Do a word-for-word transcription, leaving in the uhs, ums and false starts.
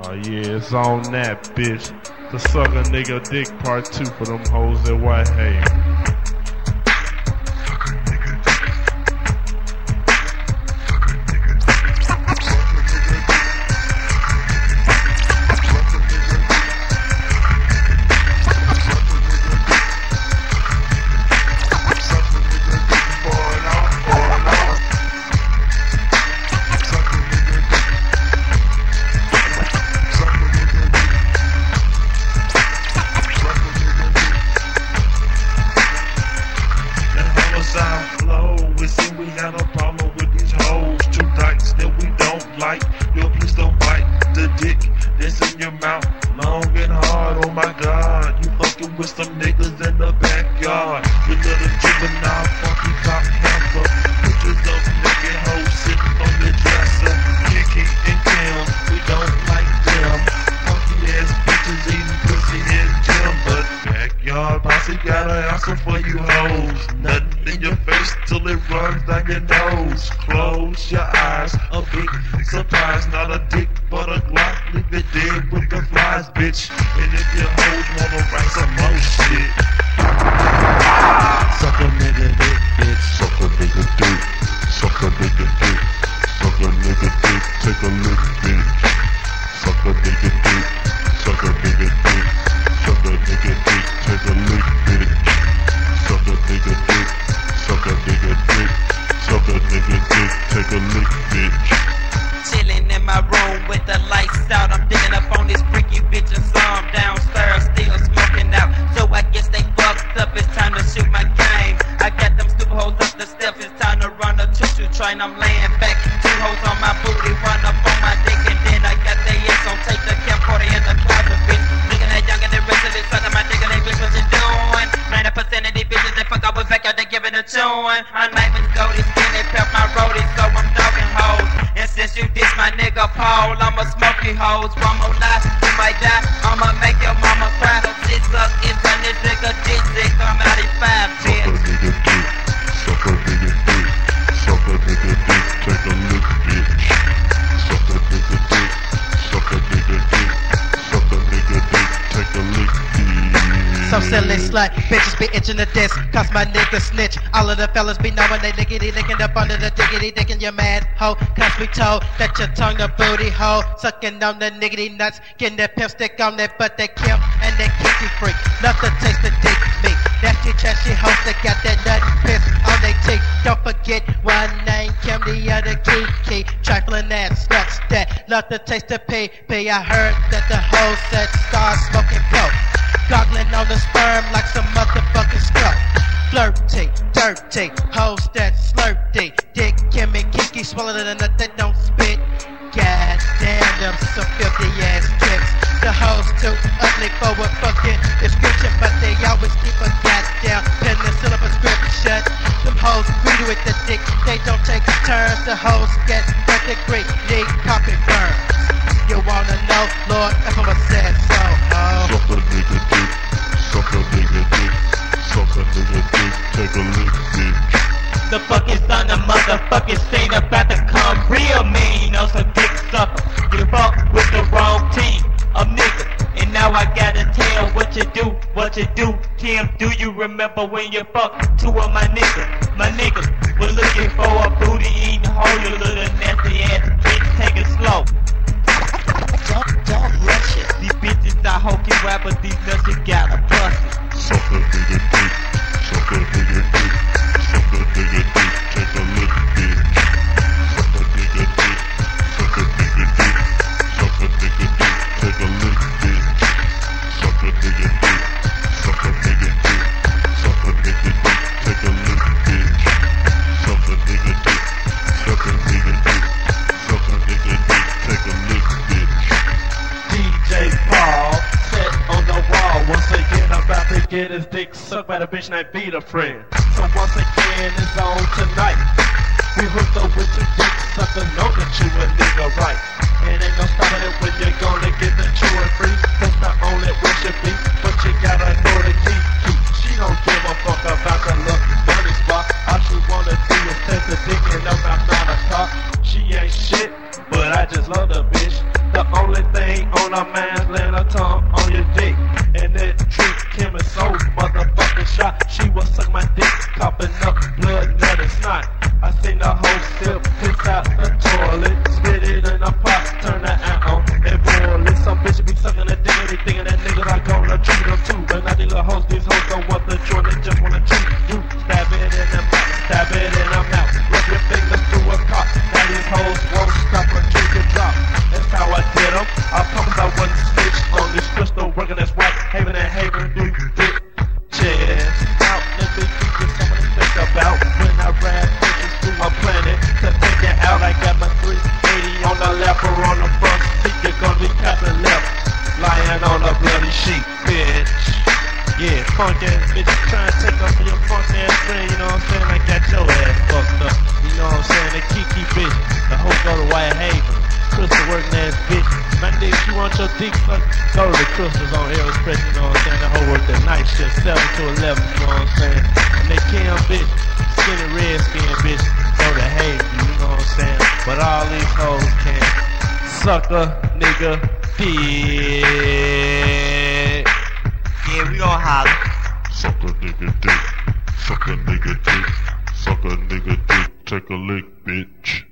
Oh yeah, it's on that, bitch. The sucker nigga dick part two for them hoes that white hate. Yo, please don't bite the dick that's in your mouth, long and hard. Oh my God, you fucking with some niggas in the backyard. You little juvenile, funky cock heifer. Pictures of naked hoes sitting on the dresser. Kiki and Kim, we don't like them. Funky ass bitches eating pussy and gym, but backyard posse got an answer for you hoes. Nothing in your face till it runs down your nose. Close your eyes, a big surprise, not a dick but a Glock. Leave it dead with the flies, bitch. And if your hoes wanna write some more shit, suck a nigga dick, bitch. Suck a nigga dick, suck a nigga dick, suck a nigga dick, take a lick, bitch. Suck a nigga dick, suck a nigga dick, suck a nigga dick, take a lick, bitch. Suck a nigga dick, suck a nigga dick, suck a nigga dick, take a lick, bitch. Chillin' in my room with the lights out. I'm digging up on this freaky bitch and some downstairs still smoking out. So I guess they fucked up. It's time to shoot my game. I got them stupid hoes up the steps. It's time to run a choo-choo train. I'm laying back, two hoes on my booty, run up on my dick, and then I got they ass on tape. The camp forty in the closet, bitch. Looking at young and the rest of it, sucking my dick and they bitch what you doing. ninety percent of these bitches they fuck up with back out, they giving a chewing. My name is Goldie Skin, they pep my roadie, so I'm dogging hoes. And since you diss my nigga Paul, I'ma smoke you hoes. One more lie, you might die. I'ma make your mama cry. The shit suck is a nigga dick sick. I'm out in five, bitch. Suck a nigga dick, suck a nigga dick, suck a nigga dick, take a lick, bitch. Suck a nigga dick, suck a nigga dick, suck a nigga dick, take a lick, bitch. So silly slut, bitches be itching the disc, cause my nigga snitch. All of the fellas be knowing they lickety licking up under the diggity dickin' your mad hoe. Cause we told that your tongue the booty hole, sucking on the niggity nuts, getting that pimp stick on that butt, that Kim and that Kiki freak. Love to taste the dick meat. Nasty trashy hoes that got that nut piss on they teeth. Don't forget one name Kim, the other Kiki. Trifling ass sluts that love to taste the pee pee. I heard that the hoes said start smoking coke, goggling on the sperm like some motherfucking skunk. Flirty, dirty, hoes that slurpy. Dick, Kim and Kiki swallow the nut that don't spit. God damn them some filthy ass tricks. The hoes too ugly for a fucking description, but they always keep a goddamn penicillin prescription. Them hoes greedy with the dick, they don't take turns. The hoes get third degree, need copy burns. You wanna know, Lord, if I'm a sad soul, ho. Suck a nigga dick, suck a nigga dick, suck a nigga dick, take a lick, bitch. The fucking son of motherfucking scene about to come real mean on some dick sucker. You fuck with the wrong team of niggas, and now I gotta tell what you do, what you do. Kim, do you remember when you fucked two of my niggas? My niggas were looking for a booty eating hoe, you little nasty ass bitch, take it slow. Don't, don't rush it. These bitches are hokey rappers, these nuts you gotta bust it. Suck a nigga dick, suck a nigga dick, suck a nigga dick, take a lick, bitch. Suck a nigga dick, suck a nigga dick, suck a nigga dick, take a lick, bitch. Suck a nigga dick, suck a nigga dick, suck a nigga dick, take a lick, bitch. Suck a nigga dick, suck a nigga dick, suck a nigga dick, take a lick, bitch. D J Paul, set on the wall. Once again, about to get his dick sucked by the bitch named Vita Friend. So once again, it's on tonight. We hooked up with your dick sucker, know that you a nigga right. And ain't no stopping it when you're gonna get the true and free. That's not only what you be, but you gotta know the key. She don't give a fuck about the look money spot. All she wanna do is take the dick and I'm not a talk. She ain't shit, but I just love the bitch. The only only thing on our minds, laying her tongue on your dick. And that trick Kim is so motherfucking shot. She was sucking my dick, coughing up blood, nut and snot. I seen the whole sip, piss out the toilet, spit it in a pot, turn the ant on and boil it. Some bitch be sucking the dick and they thinking that niggas are gonna treat them too. But not these little hoes, these hoes don't want the joint, they just wanna treat you. Stab it in the mouth, stab it in the mouth, rub your fingers through a cock. Now these hoes won't stop until you drop. That's how I did them. I promise I wasn't snitch on this crystal working that's white, Haven and Haven, do dick. Cheers out, let me give you something to think about. When I rap bitches through my planet to figure out, I got my three eighty on the left or on the front seat. You're gonna be capping left, lying on a bloody sheet, bitch. Yeah, punk ass bitch, trying to take up for your punk ass friend, you know what I'm saying? I got your ass fucked up, you know what I'm saying? The Kiki bitch, the hoe go to White Haven, Crystal working ass bitch. My nigga, if you want your dick sucked, go to the Crystals on Air Express, you know what I'm saying? The hoe work the night shift, seven to eleven, you know what I'm saying? And they Kim bitch, skinny red skin bitch, go to Haven, you know what I'm saying? But all these hoes can suck a nigga dick. Yeah, we gon' holler. Suck a nigga dick, suck a nigga dick, suck a nigga dick, take a lick, bitch.